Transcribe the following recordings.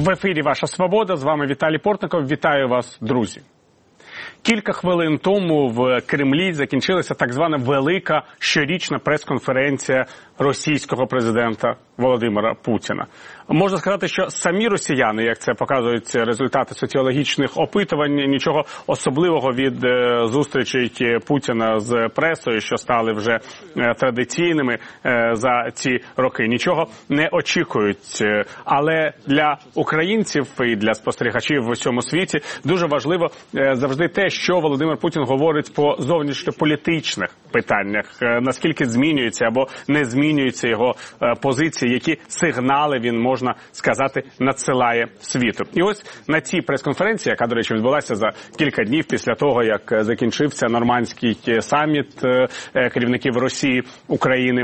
В ефірі «Ваша Свобода», з вами Віталій Портников. Вітаю вас, друзі. Кілька хвилин тому в Кремлі закінчилася так звана велика щорічна прес-конференція російського президента Володимира Путіна. Можна сказати, що самі росіяни, як це показують результати соціологічних опитувань, нічого особливого від зустрічей Путіна з пресою, що стали вже традиційними за ці роки, нічого не очікують. Але для українців і для спостерігачів в усьому світі дуже важливо завжди те, що Володимир Путін говорить по зовнішньополітичних питаннях, наскільки змінюється або не змінюється його позиції, які сигнали він, можна сказати, надсилає світу. І ось на цій прес-конференції, яка, до речі, відбулася за кілька днів після того, як закінчився нормандський саміт керівників Росії, України,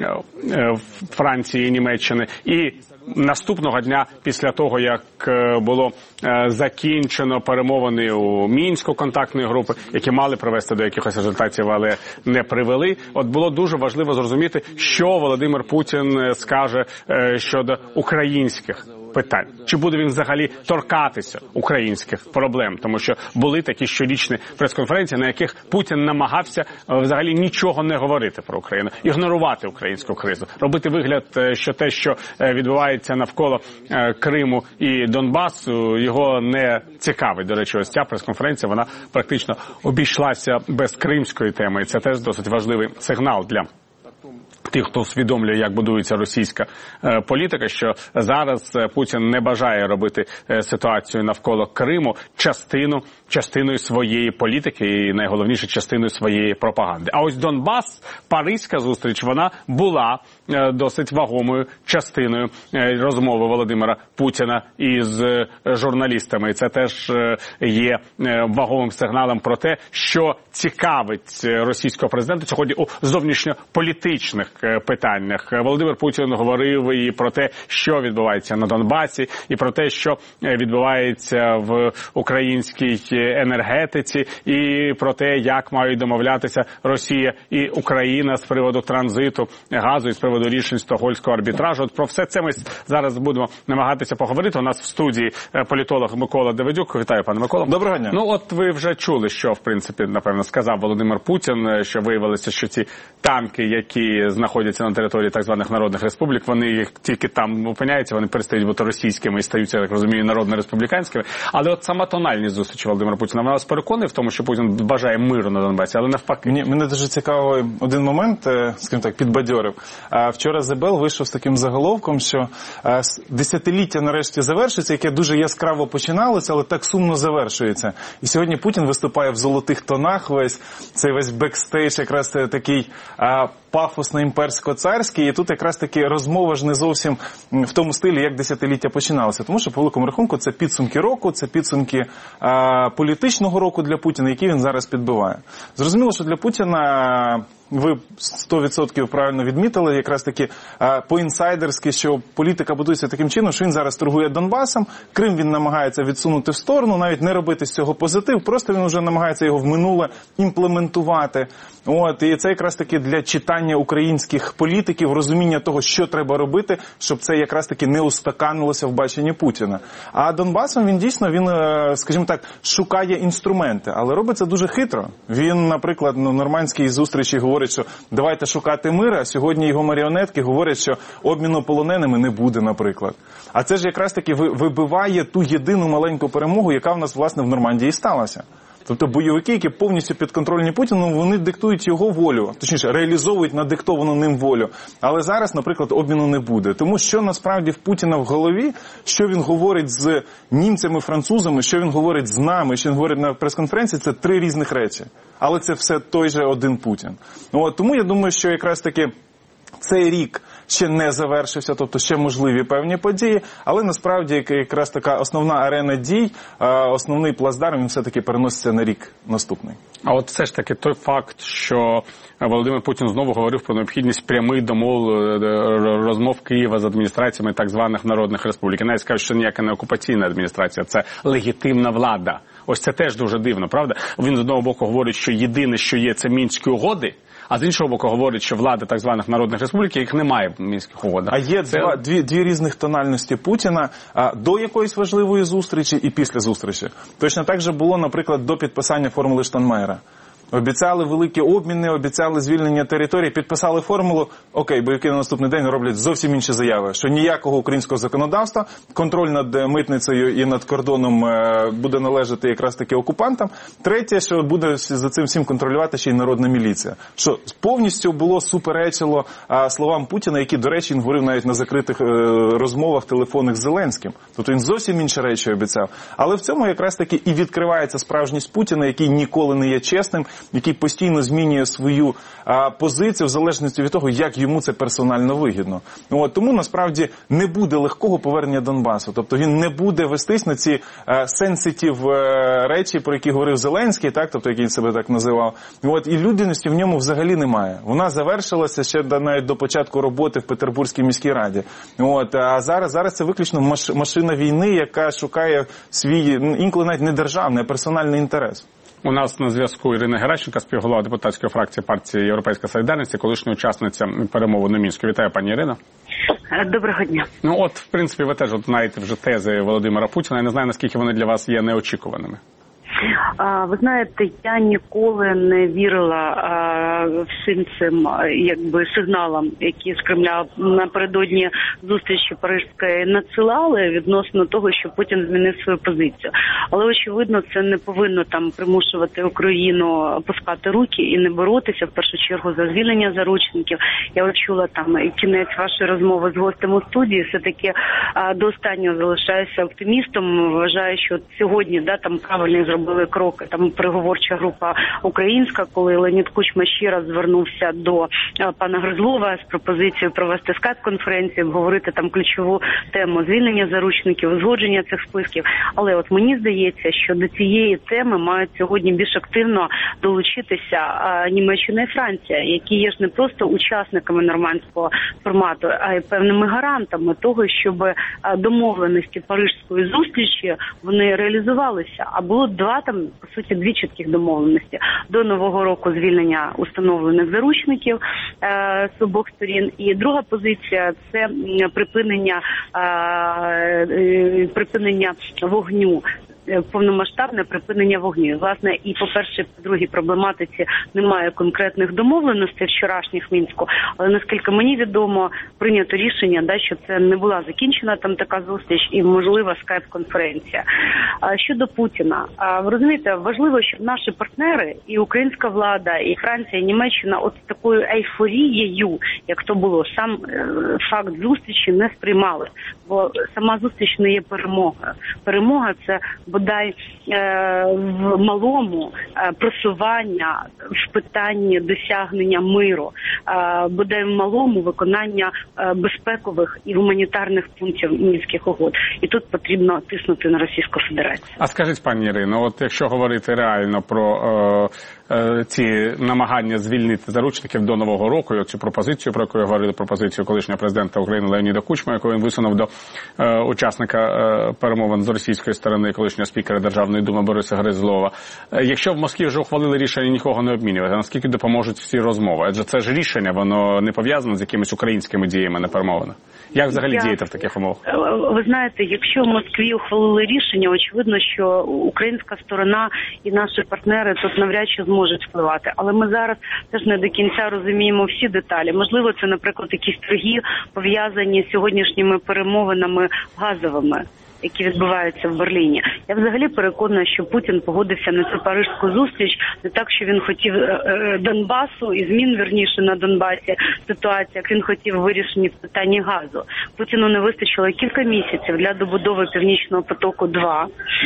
Франції і Німеччини, і наступного дня, після того, як було закінчено перемовини у Мінську контактної групи, які мали привести до якихось результатів, але не привели, от було дуже важливо зрозуміти, що Володимир Путін скаже щодо українських питань. Чи буде він взагалі торкатися українських проблем? Тому що були такі щорічні прес-конференції, на яких Путін намагався взагалі нічого не говорити про Україну, ігнорувати українську кризу, робити вигляд, що те, що відбувається навколо Криму і Донбасу, його не цікавить. До речі, ось ця прес-конференція, вона практично обійшлася без кримської теми, і це теж досить важливий сигнал для тих, хто усвідомлює, як будується російська політика, що зараз Путін не бажає робити ситуацію навколо Криму частиною своєї політики і, найголовніше, частиною своєї пропаганди. А ось Донбас, Паризька зустріч, вона була досить вагомою частиною розмови Володимира Путіна із журналістами. І це теж є вагомим сигналом про те, що цікавить російського президента сьогодні у зовнішньополітичних питаннях. Володимир Путін говорив і про те, що відбувається на Донбасі, і про те, що відбувається в українській енергетиці, і про те, як мають домовлятися Росія і Україна з приводу транзиту газу і з приводу рішень Стокгольмського арбітражу. От про все це ми зараз будемо намагатися поговорити. У нас в студії політолог Микола Давидюк. Вітаю, пане Микола. Доброго дня. Ну от ви вже чули, що, в принципі, напевно, сказав Володимир Путін, що виявилося, що ці танки, які знаходяться на території так званих народних республік, вони тільки там опиняються, вони перестають бути російськими і стаються, я так розумію, народно-республіканськими. Але от сама тональність зустрічі Володимира Путіна, вона вас переконує в тому, що Путін бажає миру на Донбасі, але навпаки. Ні, мене дуже цікавий один момент, скажімо так, підбадьорив. Вчора ЗБЛ вийшов з таким заголовком, що десятиліття нарешті завершиться, яке дуже яскраво починалося, але так сумно завершується. І сьогодні Путін виступає в золотих тонах, весь бекстейдж якраз такий пафосно-імперсько-царський, і тут якраз таки розмова ж не зовсім в тому стилі, як десятиліття починалося. Тому що, по великому рахунку, це підсумки року, це підсумки політичного року для Путіна, які він зараз підбиває. Зрозуміло, що для Путіна, ви 100% правильно відмітили, якраз таки по-інсайдерськи, що політика будується таким чином, що він зараз торгує Донбасом, Крим він намагається відсунути в сторону, навіть не робити з цього позитив, просто він вже намагається його в минуле імплементувати. І це якраз таки для читання українських політиків, розуміння того, що треба робити, щоб це якраз таки не устаканилося в баченні Путіна. А Донбасом він дійсно, скажімо так, шукає інструменти, але робить це дуже хитро. Він, наприклад, на нормандській зустрічі говорить, що давайте шукати мир, а сьогодні його маріонетки говорять, що обміну полоненими не буде, наприклад. А це ж якраз таки вибиває ту єдину маленьку перемогу, яка в нас, власне, в Нормандії сталася. Тобто бойовики, які повністю підконтрольні Путіну, вони диктують його волю, точніше, реалізовують надиктовану ним волю. Але зараз, наприклад, обміну не буде. Тому що насправді в Путіна в голові, що він говорить з німцями, французами, що він говорить з нами, що він говорить на прес-конференції, це три різних речі. Але це все той же один Путін. Тому я думаю, що якраз таки цей рік ще не завершився, тобто ще можливі певні події, але насправді якраз така основна арена дій, основний плацдарм, він все-таки переноситься на рік наступний. А от все ж таки той факт, що Володимир Путін знову говорив про необхідність прямих розмов Києва з адміністраціями так званих народних республік. Навіть скажуть, що ніяка не окупаційна адміністрація, це легітимна влада. Ось це теж дуже дивно, правда? Він з одного боку говорить, що єдине, що є, це Мінські угоди, а з іншого боку говорить, що влада так званих народних республік, їх немає в Мінських угодах. А є дві різних тональності Путіна до якоїсь важливої зустрічі і після зустрічі. Точно так же було, наприклад, до підписання формули Штайнмайєра. Обіцяли великі обміни, обіцяли звільнення території, підписали формулу, окей, бойовики на наступний день роблять зовсім інші заяви, що ніякого українського законодавства, контроль над митницею і над кордоном буде належати якраз таки окупантам. Третє, що буде за цим всім контролювати ще й народна міліція. Що повністю було суперечило словам Путіна, які, до речі, він говорив навіть на закритих розмовах телефонних з Зеленським. Тобто він зовсім інші речі обіцяв. Але в цьому якраз таки і відкривається справжність Путіна, який ніколи не є чесним, який постійно змінює свою позицію в залежності від того, як йому це персонально вигідно. Тому, насправді, не буде легкого повернення Донбасу. Тобто він не буде вестись на ці сенситив речі, про які говорив Зеленський, так, тобто який він себе так називав. І людяності в ньому взагалі немає. Вона завершилася ще навіть до початку роботи в Петербурзькій міській раді. А зараз це виключно машина війни, яка шукає свій, інколи навіть не державний, а персональний інтерес. У нас на зв'язку Ірина Геращенко, співголова депутатської фракції партії «Європейська Солідарність», колишня учасниця перемовин у Мінську. Вітаю, пані Ірино. Доброго дня. В принципі, ви теж знаєте вже тези Володимира Путіна. Я не знаю, наскільки вони для вас є неочікуваними. Ви знаєте, я ніколи не вірила всім цим сигналам, які з Кремля напередодні зустрічі Паризької надсилали відносно того, що Путін змінив свою позицію. Але, очевидно, це не повинно примушувати Україну опускати руки і не боротися, в першу чергу, за звільнення заручників. Я чула кінець вашої розмови з гостем у студії. Все-таки до останнього залишаюся оптимістом. Вважаю, що сьогодні правильно зробили кроки. Переговорча група українська, коли Леонід Кучма ще раз звернувся до пана Гризлова з пропозицією провести скайп-конференцію, обговорити ключову тему звільнення заручників, узгодження цих списків. Але мені здається, що до цієї теми мають сьогодні більш активно долучитися Німеччина і Франція, які є ж не просто учасниками нормандського формату, а й певними гарантами того, щоб домовленості Паризької зустрічі вони реалізувалися. А було дві чітких домовленості. До Нового року звільнення установлених заручників з обох сторін. І друга позиція – це припинення вогню. Повномасштабне припинення вогню. Власне, і по першій, по другій проблематиці немає конкретних домовленостей вчорашніх в Мінську, але наскільки мені відомо, прийнято рішення, що це не була закінчена така зустріч і можлива скайп-конференція. Щодо Путіна, ви розумієте, важливо, щоб наші партнери, і українська влада, і Франція, і Німеччина, з такою ейфорією, як то було, сам факт зустрічі не сприймали, бо сама зустріч не є перемогою. Перемога – це бодай в малому просування в питанні досягнення миру, бодай в малому виконання безпекових і гуманітарних пунктів Мінських угод. І тут потрібно тиснути на Російську Федерацію. А скажіть, пані Ірино, якщо говорити реально про ці намагання звільнити заручників до Нового року, і цю пропозицію, про яку я говорив, пропозицію колишнього президента України Леоніда Кучма, яку він висунув до учасника перемовин з російської сторони, колишнього спікера Державної думи Бориса Гризлова. Якщо в Москві вже ухвалили рішення нікого не обмінювати, наскільки допоможуть всі розмови? Адже це ж рішення, воно не пов'язане з якимись українськими діями на перемовинах. Як взагалі діяти в таких умовах? Ви знаєте, якщо в Москві ухвалили рішення, очевидно, що українська сторона і наші партнери тут навряд чи зможуть впливати. Але ми зараз теж не до кінця розуміємо всі деталі. Можливо, це, наприклад, якісь торги, пов'язані з сьогоднішніми перемовинами газовими, які відбуваються в Берліні. Я взагалі переконана, що Путін погодився на цю паризьку зустріч не так, що він хотів Донбасу і змін, вірніше, на Донбасі ситуація, як він хотів вирішення в питанні газу. Путіну не вистачило кілька місяців для добудови Північного потоку-2,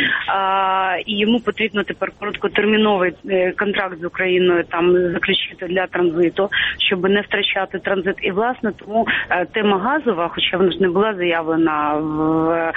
і йому потрібно тепер короткотерміновий контракт з Україною заключити для транзиту, щоб не втрачати транзит. І, власне, тому тема газова, хоча вона ж не була заявлена в адженді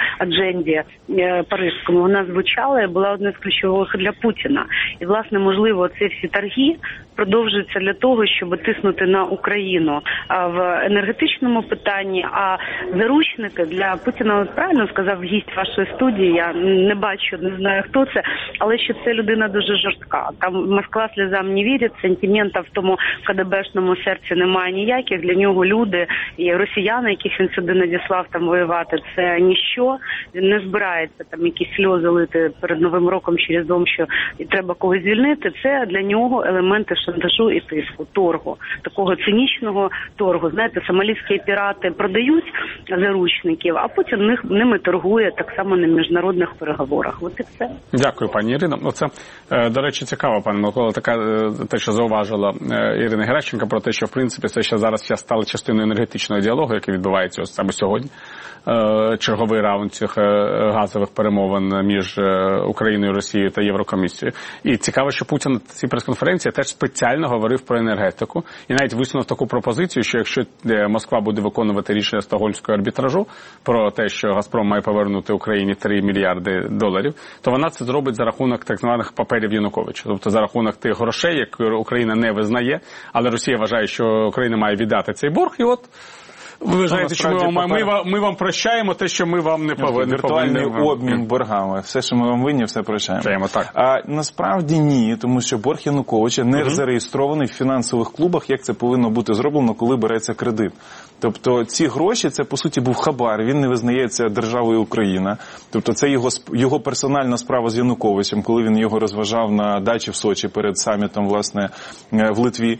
бренді паризькому, вона звучала і була одною з ключових для Путіна. І, власне, можливо, ці всі торги продовжуються для того, щоб тиснути на Україну в енергетичному питанні, а заручники для Путіна, от правильно сказав гість вашої студії, я не бачу, не знаю хто це, але що це людина дуже жорстка. Там Москва сльозам не вірить, сентиментів в тому КДБшному серці немає ніяких, для нього люди і росіяни, яких він сюди надіслав там воювати, це ніщо, він не збирається там якісь сльози лити перед Новим роком через дом, що треба когось звільнити, це для нього елементи шантажу і тиску, торгу, такого цинічного торгу. Знаєте, сомалійські пірати продають заручників, а Путін ними торгує так само на міжнародних переговорах. От і все. Дякую, пані Ірино. Оце, до речі, цікаво, пане Микола, те, що зауважила Ірина Геращенко, про те, що, в принципі, це ще зараз стало частиною енергетичного діалогу, який відбувається ось саме сьогодні. Черговий раунд цих газових перемовин між Україною, Росією та Єврокомісією. І цікаво, що Путін на цій прес-конференції теж спеціально говорив про енергетику. І навіть висунув таку пропозицію, що якщо Москва буде виконувати рішення Стокгольмського арбітражу про те, що Газпром має повернути Україні $3 мільярди, то вона це зробить за рахунок так званих паперів Януковича. Тобто за рахунок тих грошей, які Україна не визнає, але Росія вважає, що Україна має віддати цей борг. І от ви вважаєте, що ми вам прощаємо те, що ми вам не повинні. Віртуальний обмін боргами. Все, що ми вам винні, все прощаємо. Так. А насправді ні, тому що борг Януковича не зареєстрований в фінансових клубах, як це повинно бути зроблено, коли береться кредит. Тобто ці гроші, це по суті був хабар, він не визнається державою Україна. Тобто це його персональна справа з Януковичем, коли він його розважав на дачі в Сочі перед самітом, власне, в Литві.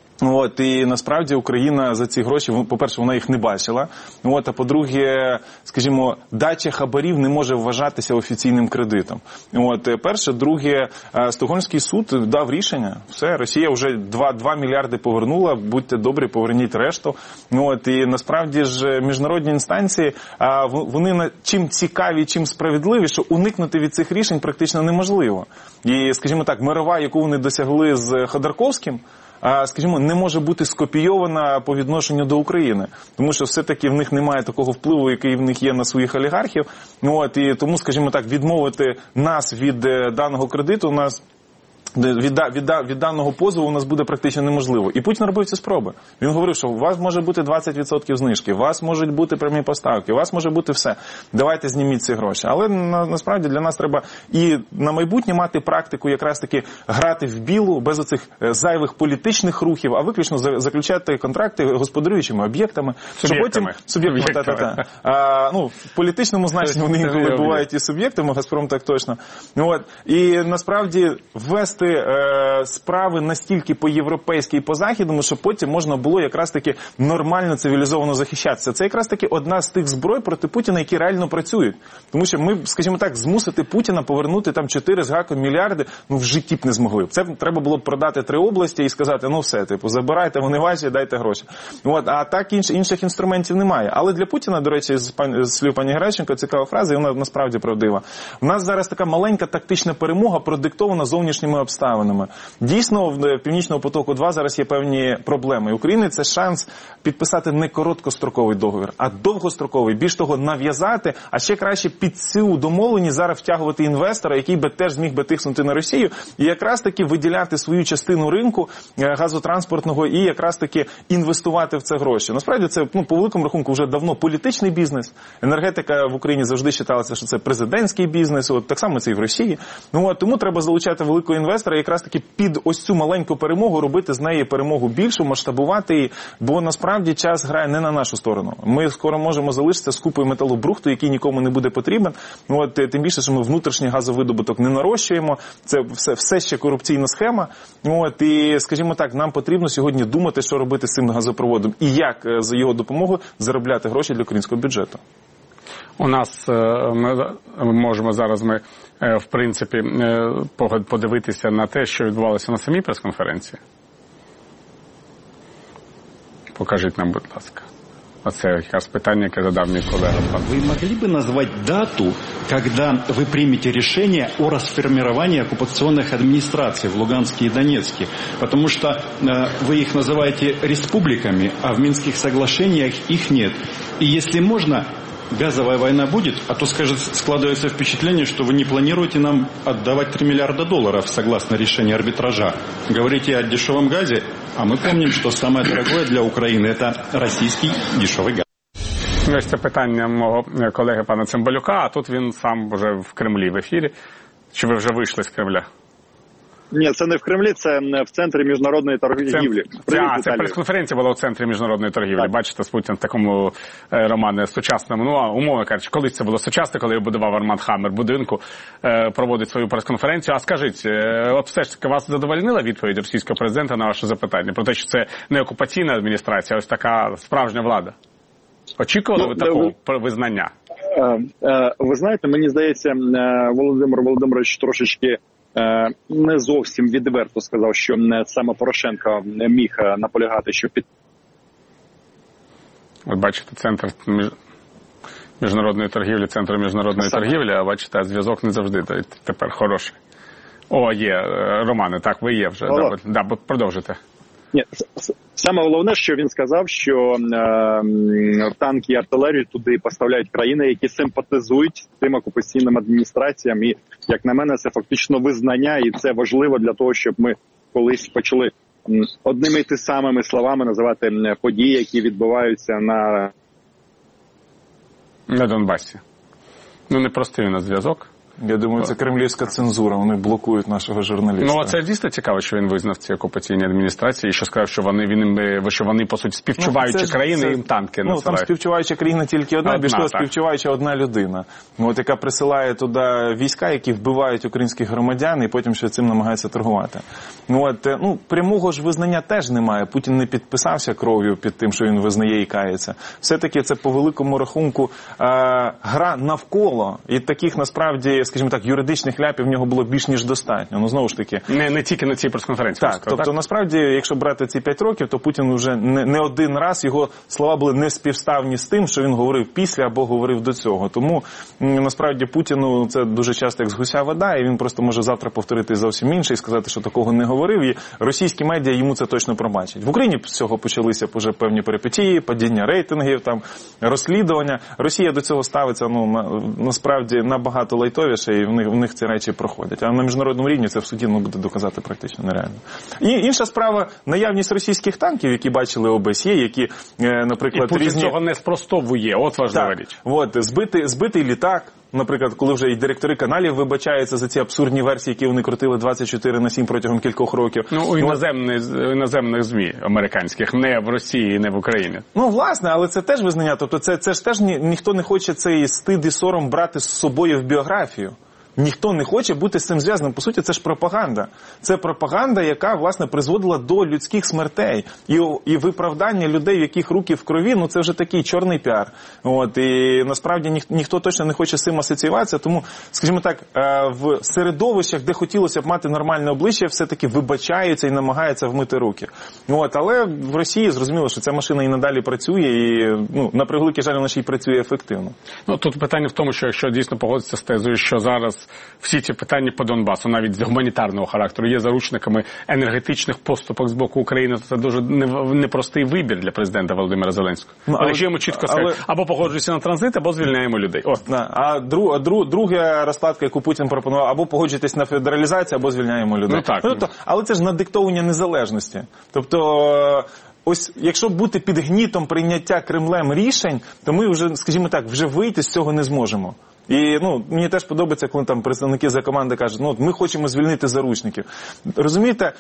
І насправді Україна за ці гроші, по-перше, вона їх не бачила, а по-друге, скажімо, дача хабарів не може вважатися офіційним кредитом. Перше, друге, Стокгольмський суд дав рішення, все, Росія вже 2 мільярди повернула, будьте добрі, поверніть решту. І насправді ж міжнародні інстанції, вони чим цікаві, чим справедливі, що уникнути від цих рішень практично неможливо. І, скажімо так, мирова, яку вони досягли з Ходорковським, скажімо, не може бути скопійована по відношенню до України. Тому що все-таки в них немає такого впливу, який в них є на своїх олігархів. І тому, скажімо так, відмовити нас від даного кредиту, у нас від даного позову у нас буде практично неможливо. І Путін робив ці спроби. Він говорив, що у вас може бути 20% знижки, у вас можуть бути прямі поставки, у вас може бути все. Давайте зніміть ці гроші. Але насправді для нас треба і на майбутнє мати практику якраз таки грати в білу, без оцих зайвих політичних рухів, а виключно заключати контракти господарюючими об'єктами. Суб'єктами. В політичному значенні вони інколи бувають і суб'єктами, Газпром так точно. І насправді ввести справи настільки по-європейськи і по-західному, що потім можна було якраз таки нормально, цивілізовано захищатися. Це якраз таки одна з тих зброй проти Путіна, які реально працюють. Тому що ми, скажімо так, змусити Путіна повернути там 4 з гаком мільярди, в житті б не змогли. Це треба було б продати 3 області і сказати, все, забирайте, вони ваші, дайте гроші. А так інших інструментів немає. Але для Путіна, до речі, з слів пані Геращенко, цікава фраза, і вона насправді правдива. У нас зараз така маленька тактична перемога, продиктована зовнішніми обставинами. Дійсно, в Північному потоку-2 зараз є певні проблеми. І Україні це шанс підписати не короткостроковий договір, а довгостроковий. Більш того, нав'язати, а ще краще під цю домовленість зараз втягувати інвестора, який би теж зміг би тиснути на Росію, і якраз таки виділяти свою частину ринку газотранспортного і якраз таки інвестувати в це гроші. Насправді це, по великому рахунку, вже давно політичний бізнес. Енергетика в Україні завжди вважалася, що це президентський бізнес, так само це і в Росії. Тому треба залучати великого інвестора, якраз таки під ось цю маленьку перемогу робити з неї перемогу більшу, масштабувати її, бо насправді час грає не на нашу сторону. Ми скоро можемо залишитися з купою металобрухту, який нікому не буде потрібен. Тим більше, що ми внутрішній газовидобуток не нарощуємо, це все ще корупційна схема. І, скажімо так, нам потрібно сьогодні думати, що робити з цим газопроводом і як за його допомогою заробляти гроші для українського бюджету. У нас, ми можемо зараз, в принципі, подивитися на те, що відбувалося на самій прес-конференції. Покажіть нам, будь ласка. Оце якраз питання, яке задав мій колега. Вы могли бы назвать дату, когда вы примете решение о расформировании оккупационных администраций в Луганске и Донецке? Потому что вы их называете республиками, а в Минских соглашениях их нет. И если можно, газовая война будет, а то складывается впечатление, что вы не планируете нам отдавать 3 миллиарда долларов согласно решению арбитража. Говорите о дешевом газе, а мы помним, что самое дорогое для Украины – это российский дешевый газ. Ось це питання мого колеги пана Цимбалюка, а тут він сам вже в Кремлі в ефірі. Чи ви вже вийшли з Кремля? Ні, це не в Кремлі, це в центрі міжнародної торгівлі. Це прес-конференція була у центрі міжнародної торгівлі. Так. Бачите, Путін в такому, Романе, сучасному, умовно кажучи, колись це було сучасно, коли будував Арманд Хаммер будинку, проводить свою прес-конференцію. А скажіть, от все ж таки вас задовольнила відповідь російського президента на ваше запитання про те, що це не окупаційна адміністрація, а ось така справжня влада? Очікували ви такого визнання? Ви знаєте, мені здається, Володимир Володимирович трошечки не зовсім відверто сказав, що саме Порошенко міг наполягати, що Ви бачите, центр міжнародної торгівлі, торгівлі, а бачите, зв'язок не завжди тепер хороший. О, є, Романе, так, ви є вже. Да, продовжуйте. Ні, саме головне, що він сказав, що танки і артилерію туди поставляють країни, які симпатизують тим окупаційним адміністраціям. І, як на мене, це фактично визнання, і це важливо для того, щоб ми колись почали одними і тими самими словами називати події, які відбуваються на Донбасі. Не простий у нас зв'язок. Я думаю, це кремлівська цензура, вони блокують нашого журналіста. Це дійсно цікаво, що він визнав ці окупаційні адміністрації, і що сказав, що вони по суті, співчуваючі країни, їм танки насилають. Там співчуваюча країна тільки одна, більш того, співчуваюча одна людина, яка присилає туди війська, які вбивають українських громадян, і потім ще цим намагається торгувати. Прямого ж визнання теж немає. Путін не підписався кров'ю під тим, що він визнає і кається. Все-таки це по великому рахунку гра навколо, і таких насправді, скажімо так, юридичних ляпів в нього було більш ніж достатньо. Знову ж таки. Не тільки на цій прес-конференції. Так, тобто, насправді, якщо брати ці 5 років, то Путін вже не один раз, його слова були не співставні з тим, що він говорив після або говорив до цього. Тому, насправді, Путіну це дуже часто як з гуся вода, і він просто може завтра повторити зовсім інше і сказати, що такого не говорив, і російські медіа йому це точно пробачать. В Україні з цього почалися вже певні перипетії, падіння рейтингів, розслідування. Росія до цього ставиться, насправді, набагато лайтовіше, і в них ці речі проходять. А на міжнародному рівні це в суді буде доказати практично нереально. І інша справа – наявність російських танків, які бачили ОБСЄ, які, наприклад, і Путін цього не спростовує, от важлива річ. Збитий літак, наприклад, коли вже і директори каналів вибачаються за ці абсурдні версії, які вони крутили 24/7 протягом кількох років. У іноземних ЗМІ американських, не в Росії, не в Україні. Власне, але це теж визнання. Тобто це ж теж ніхто не хоче цей стид і сором брати з собою в біографію. Ніхто не хоче бути з цим зв'язаним. По суті, це ж пропаганда. Це пропаганда, яка, власне, призводила до людських смертей. І виправдання людей, в яких руки в крові, це вже такий чорний піар. І насправді ніхто точно не хоче з цим асоціюватися. Тому, скажімо так, в середовищах, де хотілося б мати нормальне обличчя, все-таки вибачаються і намагаються вмити руки. Але в Росії зрозуміло, що ця машина і надалі працює, і, на превеликий жаль, вона ще й працює ефективно. Тут питання в тому, що якщо дійсно погодитися з тезою, що зараз всі ці питання по Донбасу, навіть з гуманітарного характеру, є заручниками енергетичних поступок з боку України, то це дуже непростий вибір для президента Володимира Зеленського. Якщо йому чітко сказати, або погоджуйся на транзит, або звільняємо людей. А друга розкладка, яку Путін пропонував, або погоджуйтесь на федералізацію, або звільняємо людей. Але це ж надиктовування незалежності. Тобто, ось, якщо бути під гнітом прийняття Кремлем рішень, то ми вже, скажімо так, вже вийти з цього не зможемо. І, мені теж подобається, коли там представники за команди кажуть, ми хочемо звільнити заручників. Розумієте,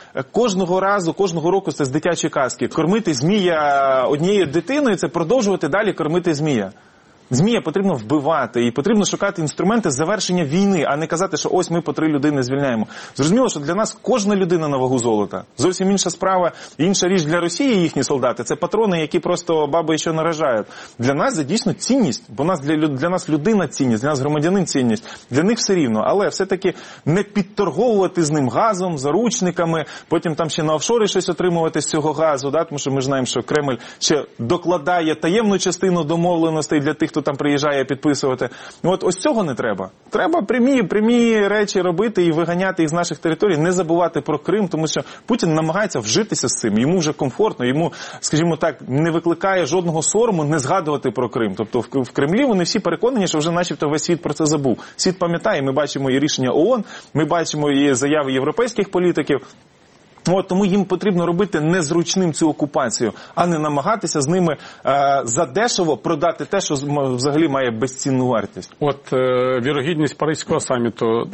кожного року це з дитячої казки. Кормити змія однією дитиною – це продовжувати далі кормити змія. Змія потрібно вбивати, і потрібно шукати інструменти завершення війни, а не казати, що ось ми по 3 людини звільняємо. Зрозуміло, що для нас кожна людина на вагу золота. Зовсім інша справа, інша річ для Росії, їхні солдати, це патрони, які просто баби ще наражають. Для нас це дійсно цінність, бо для нас людина цінність, для нас громадянин цінність. Для них все рівно, але все-таки не підторговувати з ним газом, заручниками, потім там ще на офшори щось отримувати з цього газу, тому що ми знаємо, що Кремль ще докладає таємну частину домовленостей для тих, хто хто там приїжджає підписувати. От ось цього не треба. Треба прямі речі робити і виганяти їх з наших територій, не забувати про Крим, тому що Путін намагається вжитися з цим. Йому вже комфортно, йому, скажімо так, не викликає жодного сорому не згадувати про Крим. Тобто в Кремлі вони всі переконані, що вже начебто весь світ про це забув. Світ пам'ятає, ми бачимо і рішення ООН, ми бачимо і заяви європейських політиків. Тому їм потрібно робити незручним цю окупацію, а не намагатися з ними задешево продати те, що взагалі має безцінну вартість. Вірогідність Паризького саміту,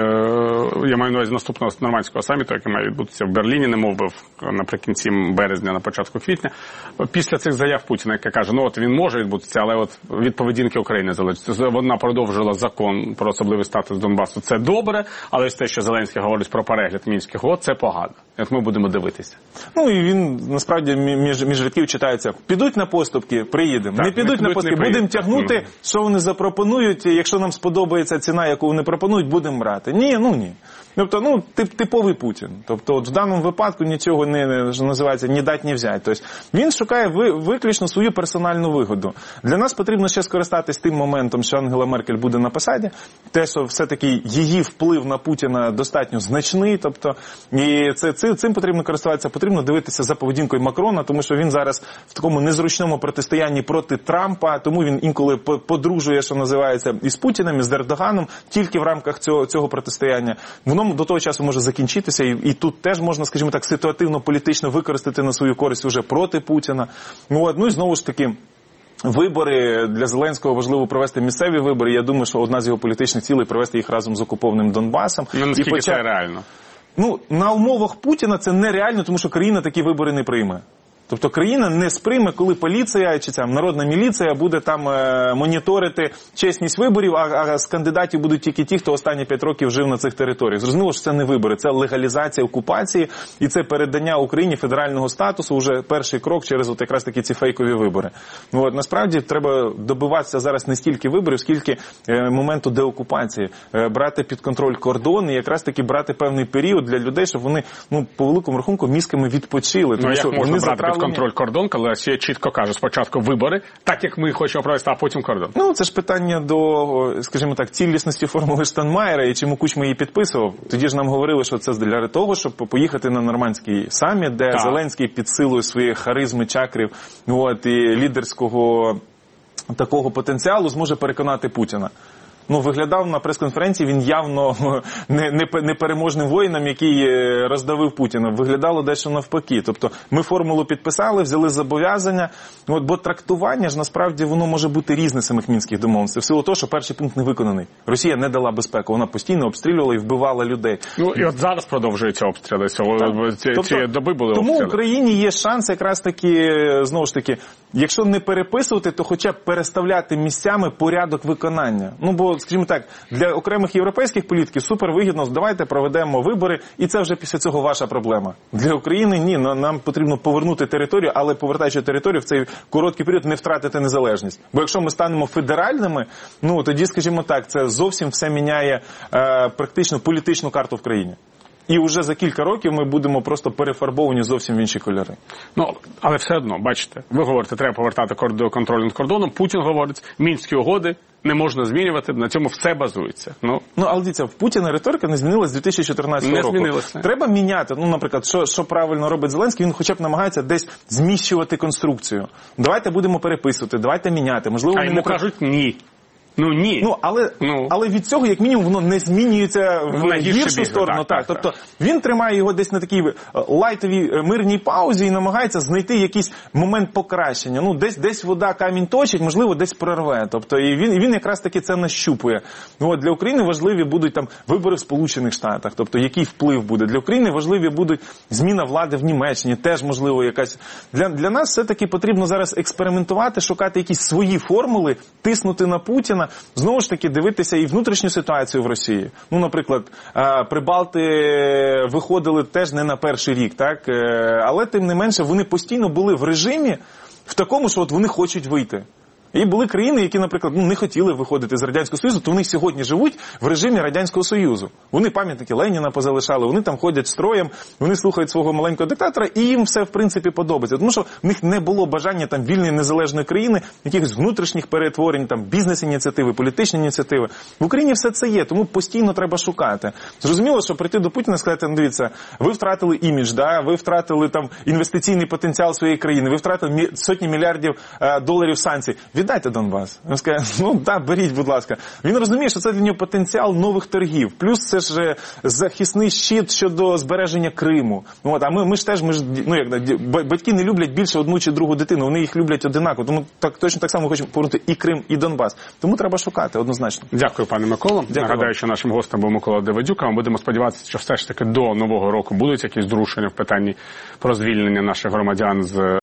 я маю на увазі наступного нормандського саміту, який має відбутися в Берліні, немовби наприкінці березня, на початку квітня, після цих заяв Путіна, яка каже, він може відбутися, але від поведінки України залежить. Вона продовжила закон про особливий статус Донбасу. Це добре, але ось те, що Зеленський говорить про перегляд мінських угод, це погано. Як ми будемо дивитися. І він, насправді, між рядків читається, підуть на поступки, приїдемо. Не підуть на поступки, будемо тягнути, що вони запропонують, якщо нам сподобається ціна, яку вони пропонують, будемо брати. Ні. Тобто, типовий Путін. Тобто, в даному випадку нічого не що називається, ні дать, ні взять. Тобто, він шукає виключно свою персональну вигоду. Для нас потрібно ще скористатись тим моментом, що Ангела Меркель буде на посаді. Те, що все-таки її вплив на Путіна достатньо значний. Тобто, і цим потрібно користуватися, потрібно дивитися за поведінкою Макрона, тому що він зараз в такому незручному протистоянні проти Трампа, тому він інколи подружує, що називається, із Путіним, із Ердоганом, тільки в рамках цього протистояння. Воно до того часу може закінчитися, і тут теж можна, скажімо так, ситуативно-політично використати на свою користь уже проти Путіна. І знову ж таки, вибори для Зеленського важливо провести місцеві вибори. Я думаю, що одна з його політичних цілей – провести їх разом з окупованим Донбасом. Наскільки це реально? На умовах Путіна це нереально, тому що країна такі вибори не прийме. Тобто країна не сприйме, коли поліція чи народна міліція буде там моніторити чесність виборів, а з кандидатів будуть тільки ті, хто останні 5 років жив на цих територіях. Зрозуміло, що це не вибори, це легалізація окупації і це передання Україні федерального статусу, вже перший крок через якраз таки ці фейкові вибори. Насправді треба добиватися зараз не стільки виборів, скільки моменту деокупації, брати під контроль кордон і якраз таки брати певний період для людей, щоб вони, по великому рахунку, мізками відпочили. Тому що вони затравлені. Контроль кордон, коли Росія чітко каже, спочатку вибори, так як ми хочемо провести, а потім кордон. Це ж питання до, скажімо так, цілісності формули Штайнмаєра і чому Кучма її підписував. Тоді ж нам говорили, що це для того, щоб поїхати на нормандський саміт, де Зеленський під силою своєї харизми, чакрів, і лідерського такого потенціалу зможе переконати Путіна. Виглядав на прес-конференції він явно не переможним воїном, який роздавив Путіна. Виглядало дещо навпаки. Тобто ми формулу підписали, взяли зобов'язання, бо трактування ж насправді воно може бути різне самих мінських домовленостей. В силу того, що перший пункт не виконаний. Росія не дала безпеку, вона постійно обстрілювала і вбивала людей. І от зараз продовжуються обстріли. Ці доби були обстріли. Тому Україні є шанс якраз таки, знову ж таки, якщо не переписувати, то хоча б переставляти місцями порядок виконання. Бо, скажімо так, для окремих європейських політиків супервигідно, давайте проведемо вибори, і це вже після цього ваша проблема. Для України ні, нам потрібно повернути територію, але повертаючи територію в цей короткий період не втратити незалежність. Бо якщо ми станемо федеральними, тоді, скажімо так, це зовсім все міняє практично політичну карту в країні. І вже за кілька років ми будемо просто перефарбовані зовсім в інші кольори. Але все одно, бачите, ви говорите, треба повертати контроль над кордоном, Путін говорить, мінські угоди не можна змінювати, на цьому все базується. Але дивіться, в Путіна риторика не змінилась з 2014 року. Не змінилася. Треба міняти, наприклад, що правильно робить Зеленський, він хоча б намагається десь зміщувати конструкцію. Давайте будемо переписувати, давайте міняти. Можливо, а йому кажуть ні. Ні. Але від цього, як мінімум, воно не змінюється в гіршу сторону. Тобто він тримає його десь на такій лайтовій мирній паузі і намагається знайти якийсь момент покращення. Десь вода камінь точить, можливо, десь прорве. Тобто і він якраз таки це нащупує. Для України важливі будуть там вибори в Сполучених Штатах, тобто який вплив буде. Для України важливі будуть зміна влади в Німеччині, теж можливо якась. Для нас все-таки потрібно зараз експериментувати, шукати якісь свої формули, тиснути на Путіна, знову ж таки дивитися і внутрішню ситуацію в Росії. Наприклад, Прибалти виходили теж не на перший рік, так? Але тим не менше вони постійно були в режимі в такому, що вони хочуть вийти. І були країни, які, наприклад, не хотіли виходити з Радянського Союзу, то вони сьогодні живуть в режимі Радянського Союзу. Вони пам'ятники Леніна позалишали, вони там ходять строєм, вони слухають свого маленького диктатора, і їм все, в принципі, подобається. Тому що в них не було бажання там вільної незалежної країни, якихось внутрішніх перетворень, там бізнес-ініціативи, політичні ініціативи. В Україні все це є, тому постійно треба шукати. Зрозуміло, що прийти до Путіна і сказати, ну, дивіться, ви втратили імідж, да? Ви втратили там інвестиційний потенціал своєї країни, ви втратили сотні мільярдів доларів санкцій. Віддайте Донбас. Він скаже, ну так, беріть, будь ласка. Він розуміє, що це для нього потенціал нових торгів. Плюс це ж захисний щит щодо збереження Криму. От, а ми ж батьки не люблять більше одну чи другу дитину, вони їх люблять одинаково. Тому точно так само хочемо повернути і Крим, і Донбас. Тому треба шукати, однозначно. Дякую, пане Миколо. Нагадаю, що нашим гостем був Микола Давидюк. Ми будемо сподіватися, що все ж таки до Нового року будуть якісь зрушення в питанні про звільнення наших громадян з